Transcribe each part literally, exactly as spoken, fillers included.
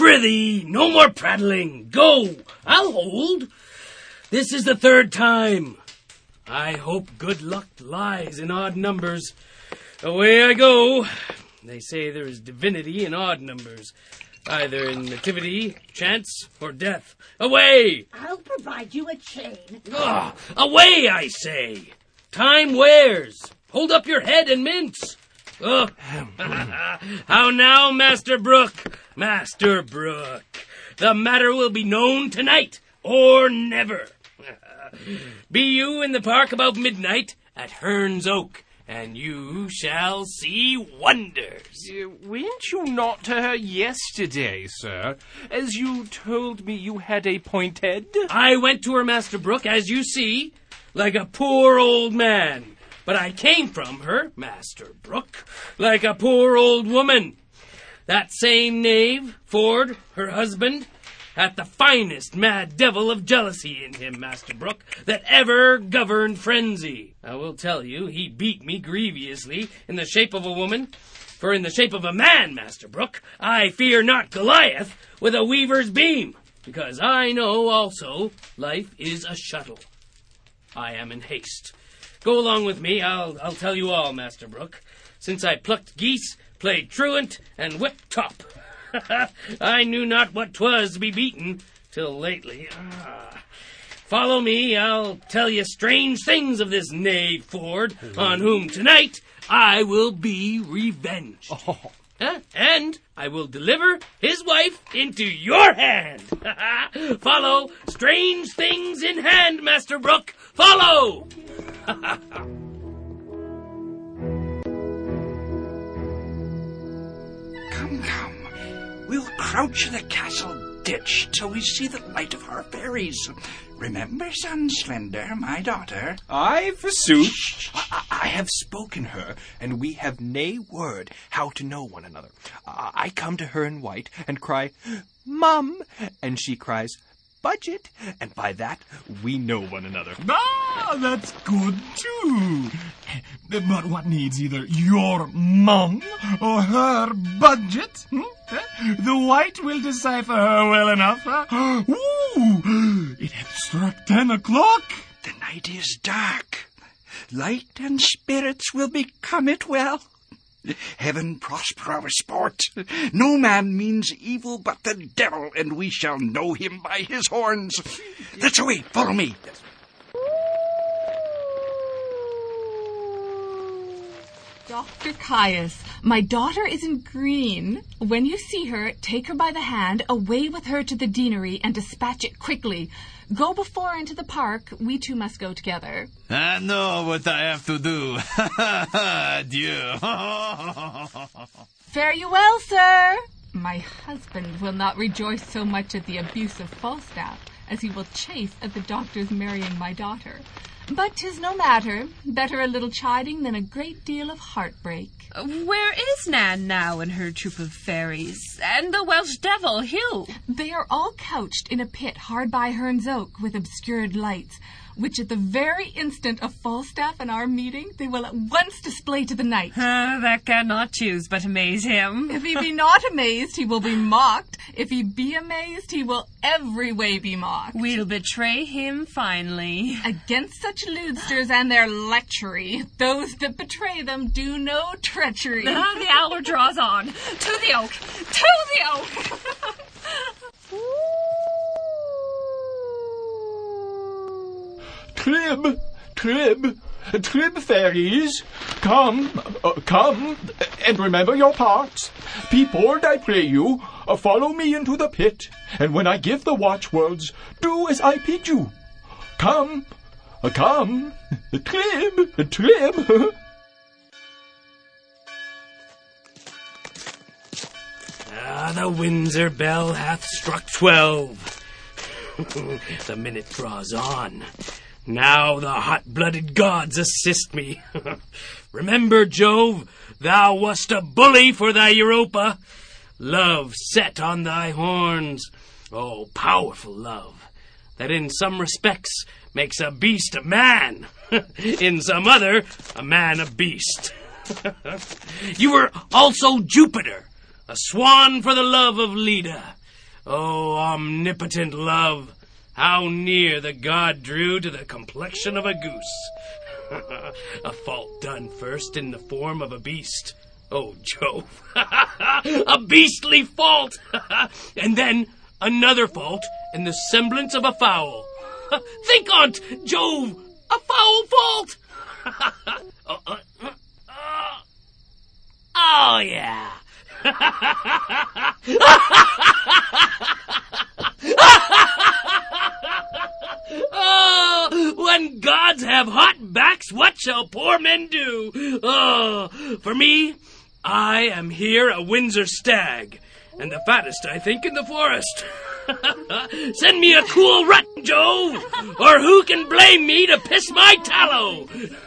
Prithee, no more prattling. Go, I'll hold. This is the third time. I hope good luck lies in odd numbers. Away I go. They say there is divinity in odd numbers, either in nativity, chance, or death. Away! I'll provide you a chain. Ah, away, I say! Time wears. Hold up your head and mince. Oh. How now, Master Brooke? Master Brooke, the matter will be known tonight, or never. Be you in the park about midnight at Hearn's Oak, and you shall see wonders. Uh, went you not to her yesterday, sir, as you told me you had a pointed? I went to her, Master Brooke, as you see, like a poor old man. But I came from her, Master Brooke, like a poor old woman. That same knave, Ford, her husband, hath the finest mad devil of jealousy in him, Master Brooke, that ever governed frenzy. I will tell you, he beat me grievously in the shape of a woman, for in the shape of a man, Master Brooke, I fear not Goliath with a weaver's beam, because I know also life is a shuttle. I am in haste. Go along with me, I'll I'll tell you all, Master Brooke. Since I plucked geese, played truant, and whipped top. I knew not what 'twas to be beaten, till lately. Ah. Follow me, I'll tell you strange things of this knave Ford, on whom tonight I will be revenged. Oh. Huh? And I will deliver his wife into your hand. Follow, strange things in hand, Master Brooke. Follow! Come, come. We'll crouch in the castle ditch till we see the light of our fairies. Remember, son Slender, my daughter? Aye, forsooth. I, I have spoken her, and we have nae word how to know one another. I, I come to her in white and cry, Mum, and she cries, Budget, and by that we know one another. Ah, that's good, too. But what needs either your mum or her budget? Hmm? The white will decipher her well enough. Huh? Ooh, it had struck ten o'clock. The night is dark. Light and spirits will become it well. Heaven prosper our sport. No man means evil but the devil, and we shall know him by his horns. That's the way. Follow me. Doctor Caius, my daughter is in green. When you see her, take her by the hand, away with her to the deanery, and dispatch it quickly. Go before into the park. We two must go together. I know what I have to do. Adieu. Fare you well, sir. My husband will not rejoice so much at the abuse of Falstaff as he will chafe at the doctor's marrying my daughter. But 'tis no matter. Better a little chiding than a great deal of heartbreak. Where is Nan now and her troop of fairies? And the Welsh devil, Hugh? They are all couched in a pit hard by Hearn's Oak with obscured lights, which at the very instant of Falstaff and our meeting, they will at once display to the knight. Uh, that cannot choose but amaze him. If he be not amazed, he will be mocked. If he be amazed, he will every way be mocked. We'll betray him finally. Against such lewdsters and their lechery, those that betray them do no treachery. Uh, the hour draws on. To the oak! To the oak! Trib, Trib, Trib fairies, come, uh, come, and remember your parts. Be bold, I pray you. Uh, follow me into the pit, and when I give the watchwords, do as I bid you. Come, uh, come, Trib, Trib. Ah, the Windsor bell hath struck twelve. The minute draws on. Now the hot-blooded gods assist me. Remember, Jove, thou wast a bully for thy Europa. Love set on thy horns. Oh, powerful love, that in some respects makes a beast a man. In some other, a man a beast. You were also Jupiter, a swan for the love of Leda. Oh, omnipotent love, how near the god drew to the complexion of a goose. A fault done first in the form of a beast. Oh, Jove, a beastly fault! And then another fault in the semblance of a fowl. Think on't, Jove, a foul fault! uh, uh, uh, oh, yeah. Oh, when gods have hot backs, what shall poor men do? Oh, for me, I am here a Windsor stag, and the fattest, I think, in the forest. Send me a cool rut, Jove, or who can blame me to piss my tallow?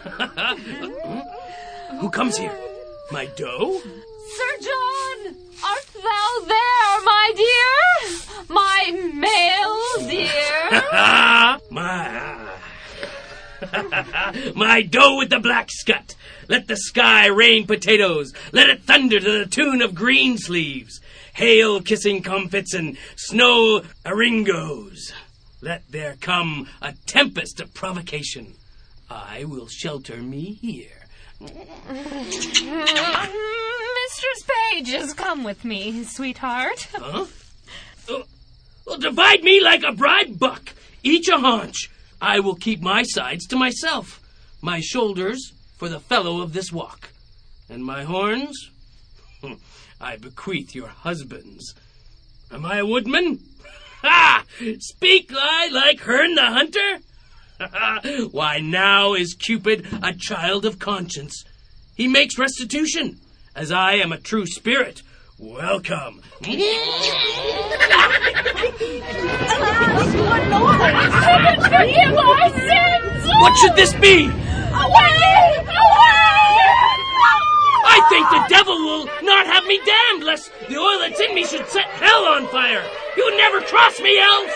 Who comes here? My doe? Sir John, art thou there, my dear? My male dear? my, my doe with the black scut. Let the sky rain potatoes. Let it thunder to the tune of green sleeves, hail-kissing comfits, and snow aringos. Let there come a tempest of provocation. I will shelter me here. Mistress Page has come with me, sweetheart. Huh? Uh, well, divide me like a bride buck, each a haunch. I will keep my sides to myself, my shoulders for the fellow of this walk, and my horns I bequeath your husbands. Am I a woodman? Ha! Speak I like Herne the Hunter? Why, now is Cupid a child of conscience. He makes restitution, as I am a true spirit. Welcome. What should this be? Away! Away! I think the devil will not have me damned, lest the oil that's in me should set hell on fire. You would never cross me else.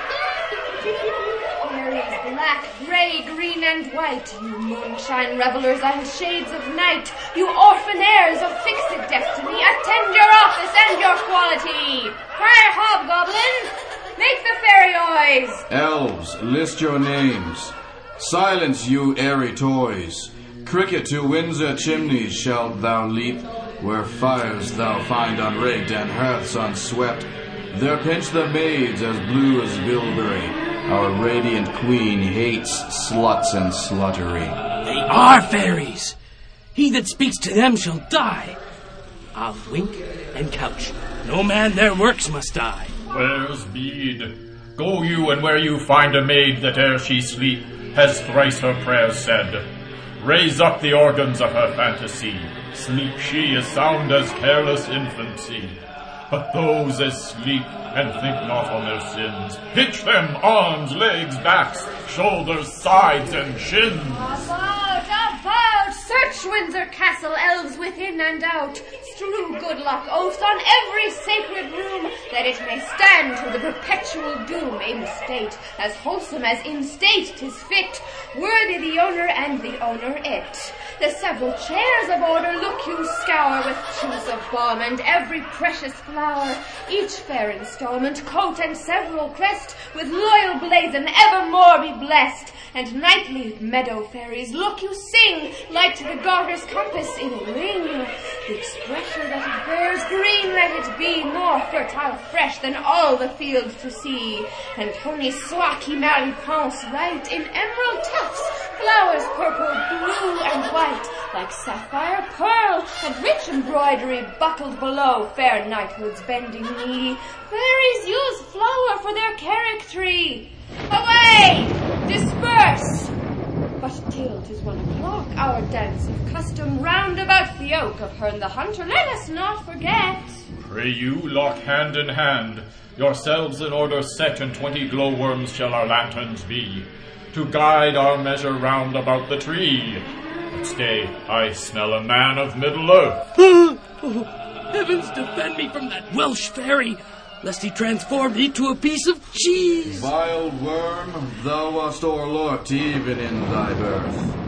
Fairies black, grey, green, and white, you moonshine revelers and shades of night, you orphan heirs of fixed destiny, attend your office and your quality. Cry hobgoblins, make the fairy noise. Elves, list your names. Silence, you airy toys. Cricket to Windsor chimneys shalt thou leap, where fires thou find unraked and hearths unswept. There pinch the maids as blue as bilberry. Our radiant queen hates sluts and sluttery. They are fairies. He that speaks to them shall die. I'll wink and couch. No man their works must die. Where's Bede? Go you, and where you find a maid that ere she sleep has thrice her prayers said, raise up the organs of her fantasy. Sleep she as sound as careless infancy. But those as sleep and think not on their sins, pitch them arms, legs, backs, shoulders, sides, and shins. About, about, search Windsor Castle, elves within and out. Strew good luck oaths on every sacred room, that it may stand to the perpetual doom. In state, as wholesome as in state 'tis fit, worthy the owner and the owner it. The several chairs of order look you scour with juice of balm and every precious flower. Each fair installment, coat and several crest, with loyal blazon evermore be blessed. And nightly meadow fairies look you sing, like to the garter's compass in a ring. The expression that it bears, green let it be, more fertile fresh than all the fields to see. And honey soit qui malpense right, in emerald tufts, flowers purple, blue, and white, like sapphire, pearl, and rich embroidery buckled below fair knighthood's bending knee. Fairies use flower for their charactery. Away! Disperse! But till 'tis one o'clock, our dance of custom round about the oak of Herne the Hunter, let us not forget. Pray you, lock hand in hand, yourselves in order set, and twenty glowworms shall our lanterns be, to guide our measure round about the tree. But stay, I smell a man of Middle Earth. Oh, heavens defend me from that Welsh fairy, lest he transform thee to a piece of cheese. Vile worm, thou wast o'erlooked even in thy birth.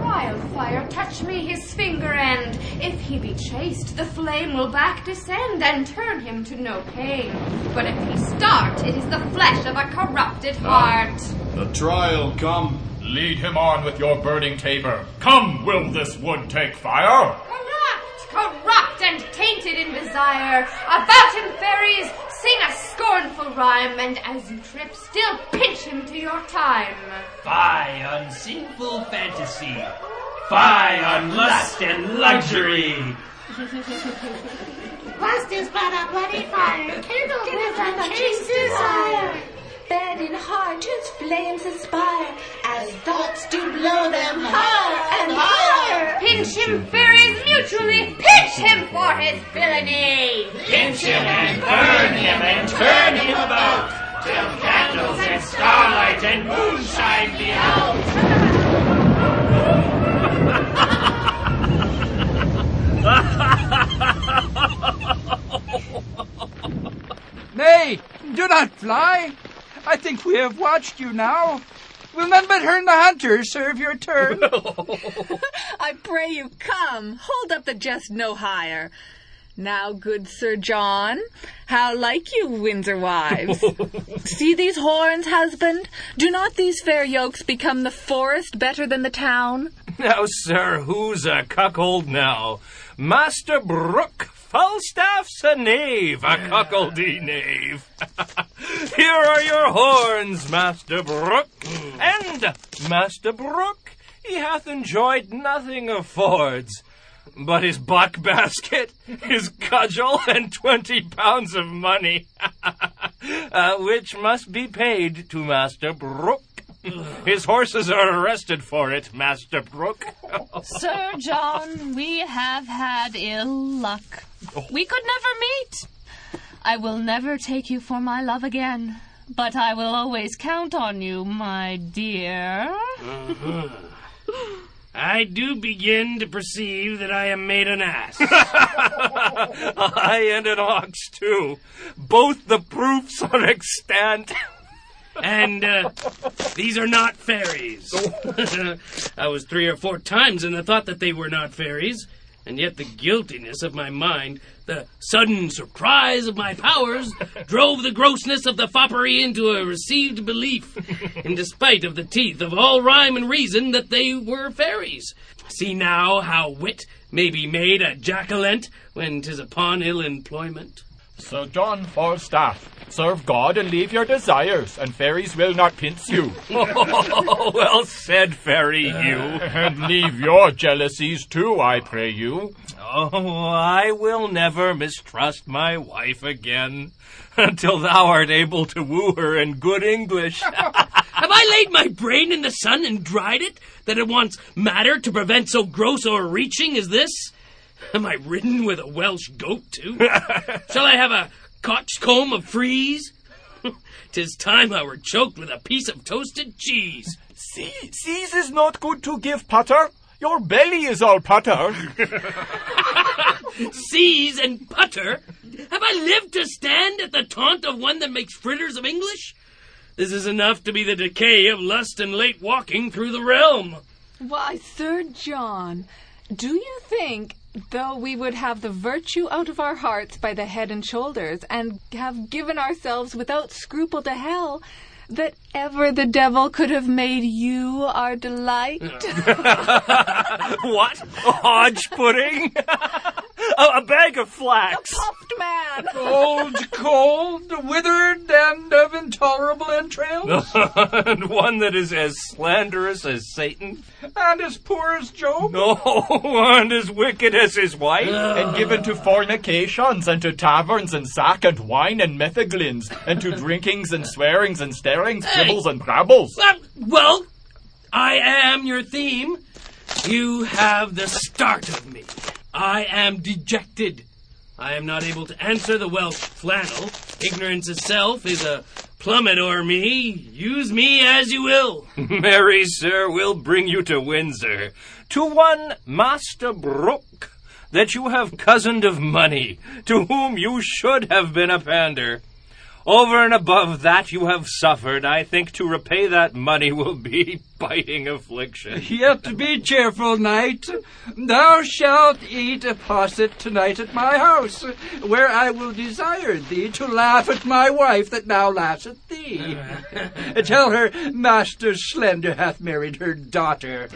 wildfire touch me his finger end. If he be chaste, the flame will back descend and turn him to no pain. But if he start, it is the flesh of a corrupted heart. The trial come. Lead him on with your burning taper. Come, will this wood take fire? Corrupt, corrupt and tainted in desire. About him, fairies, sing a scornful rhyme, and as you trip, still pinch him to your time. Fie on sinful fantasy. Fie on lust and luxury. Lust is but a bloody fire, kindled with a chaste desire. Bed in heart whose flames aspire, as thoughts do blow them higher and higher. Pinch him, fairies, mutually pinch him for his villainy. Pinch him and burn him and turn him about, till candles and starlight and moonshine be out. Nay, do not fly. I think we have watched you now. Will none but Herne the Hunter serve your turn? I pray you come. Hold up the jest no higher. Now, good Sir John, how like you Windsor wives? See these horns, husband? Do not these fair yokes become the forest better than the town? Now, sir, who's a cuckold now? Master Brooke, Falstaff's a knave, a cuckoldy knave. Here are your horns, Master Brooke. And Master Brooke, he hath enjoyed nothing of Ford's, but his buck basket, his cudgel, and twenty pounds of money, uh, which must be paid to Master Brooke. His horses are arrested for it, Master Brooke. Sir John, we have had ill luck. We could never meet. I will never take you for my love again, but I will always count on you, my dear. Uh-huh. I do begin to perceive that I am made an ass. I and an ox, too. Both the proofs are extant. And uh, these are not fairies. I was three or four times in the thought that they were not fairies, and yet the guiltiness of my mind, the sudden surprise of my powers, drove the grossness of the foppery into a received belief, in despite of the teeth of all rhyme and reason, that they were fairies. See now how wit may be made a jackalent when 'tis upon ill employment. Sir John Falstaff, serve God and leave your desires, and fairies will not pinch you. Oh, well said, Fairy Hugh. And leave your jealousies too, I pray you. Oh, I will never mistrust my wife again, until thou art able to woo her in good English. Have I laid my brain in the sun and dried it, that it wants matter to prevent so gross o'erreaching as this? Am I ridden with a Welsh goat, too? Shall I have a coxcomb of frieze? 'Tis time I were choked with a piece of toasted cheese. See, Seas is not good to give putter. Your belly is all putter. Seas and putter? Have I lived to stand at the taunt of one that makes fritters of English? This is enough to be the decay of lust and late walking through the realm. Why, Sir John, do you think, though we would have the virtue out of our hearts by the head and shoulders, and have given ourselves without scruple to hell, that ever the devil could have made you our delight? What? Hodge pudding? a, a bag of flax. A puffed man. Old, cold, withered, and of intolerable entrails. And one that is as slanderous as Satan. And as poor as Job. No, and as wicked as his wife. And given to fornications, and to taverns, and sack, and wine, and methaglins, and to drinkings, and swearings, and starings, quibbles, and brabbles. Uh, well, I am your theme. You have the start of me. I am dejected. I am not able to answer the Welsh flannel. Ignorance itself is a plummet o'er me. Use me as you will. Marry, sir, we'll bring you to Windsor, to one Master Brooke, that you have cozened of money, to whom you should have been a pander. Over and above that you have suffered, I think to repay that money will be biting affliction. Yet be cheerful, knight. Thou shalt eat a posset tonight at my house, where I will desire thee to laugh at my wife that now laughs at thee. Tell her Master Slender hath married her daughter.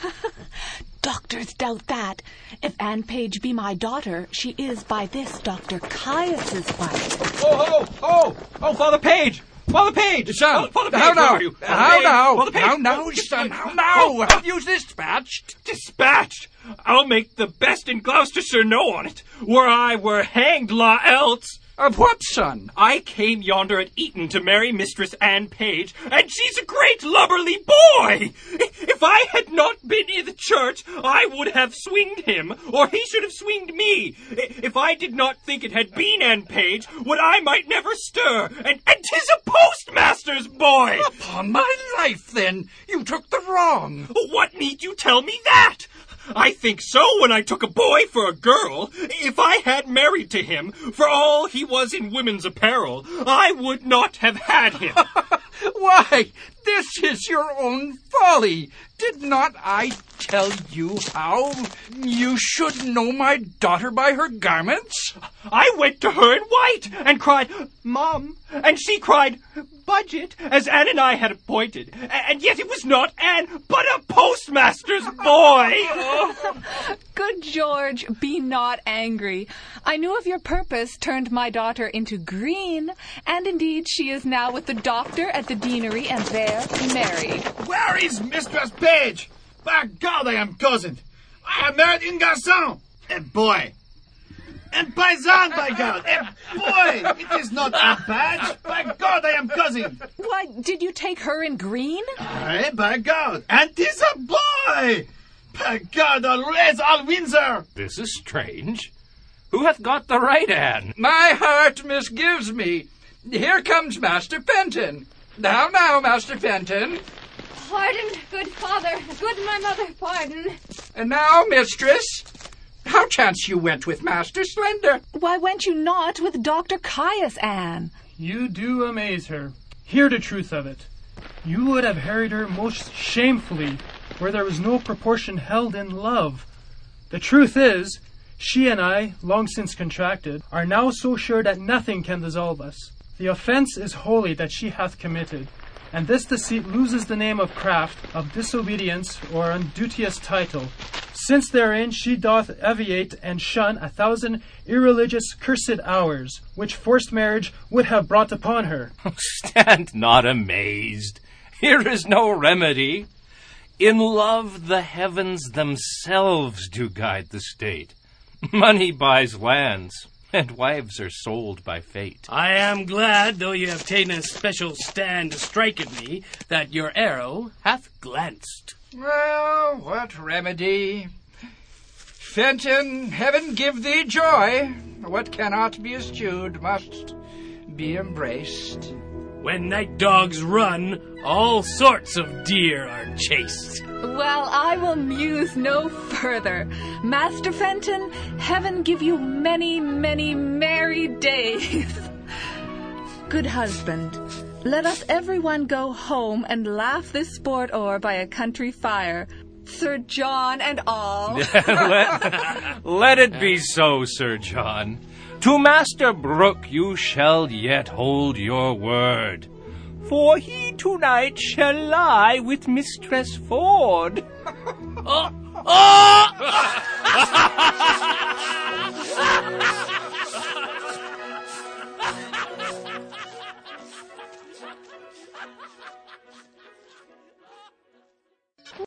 Doctors doubt that. If Anne Page be my daughter, she is by this Doctor Caius's wife. Oh, oh, oh, oh, Father Page! Father Page! Son, oh, Father Page, how where now? are you? How now? Father Page. How now, son? How now? Have you dispatched? Dispatched? I'll make the best in Gloucestershire know on it. Were I were hanged law else. Of what, son? I came yonder at Eton to marry Mistress Anne Page, and she's a great lubberly boy. If I had not been in the church, I would have swinged him, or he should have swinged me. If I did not think it had been Anne Page, what I might never stir, and, and 'tis a postmaster's boy. Upon my life, then, you took the wrong. What need you tell me that? I think so when I took a boy for a girl. If I had married to him, for all he was in women's apparel, I would not have had him. Why, this is your own folly. Did not I tell you how you should know my daughter by her garments? I went to her in white and cried, Mom, and she cried, Budget, as Anne and I had appointed. And yet it was not Anne, but a postmaster's boy. Good George, be not angry. I knew of your purpose, turned my daughter into green, and indeed she is now with the doctor at the deanery, and there married. Where is Mistress Page? By God, I am cousin. I am married in garçon, a boy. And paysan, by God, a boy. It is not a badge. By God, I am cousin. Why, did you take her in green? Aye, by God, and 'tis a boy. By God, always all Windsor. This is strange. Who hath got the right Anne? My heart misgives me. Here comes Master Fenton. Now, now, Master Fenton. Pardon, good father, good my mother, pardon. And now, mistress, how chance you went with Master Slender? Why went you not with Doctor Caius, Anne? You do amaze her. Hear the truth of it. You would have harried her most shamefully, where there was no proportion held in love. The truth is, she and I, long since contracted, are now so sure that nothing can dissolve us. The offence is wholly that she hath committed, and this deceit loses the name of craft, of disobedience, or unduteous title, since therein she doth eviate and shun a thousand irreligious cursed hours, which forced marriage would have brought upon her. Stand not amazed. Here is no remedy. In love the heavens themselves do guide the state. Money buys lands, and wives are sold by fate. I am glad, though you have taken a special stand to strike at me, that your arrow hath glanced. Well, what remedy? Fenton, heaven give thee joy. What cannot be eschewed must be embraced. When night dogs run, all sorts of deer are chased. Well, I will muse no further. Master Fenton, heaven give you many, many merry days. Good husband, let us everyone go home and laugh this sport o'er by a country fire. Sir John and all. let, let it be so, Sir John. To Master Brooke you shall yet hold your word, for he tonight shall lie with Mistress Ford. oh! Oh!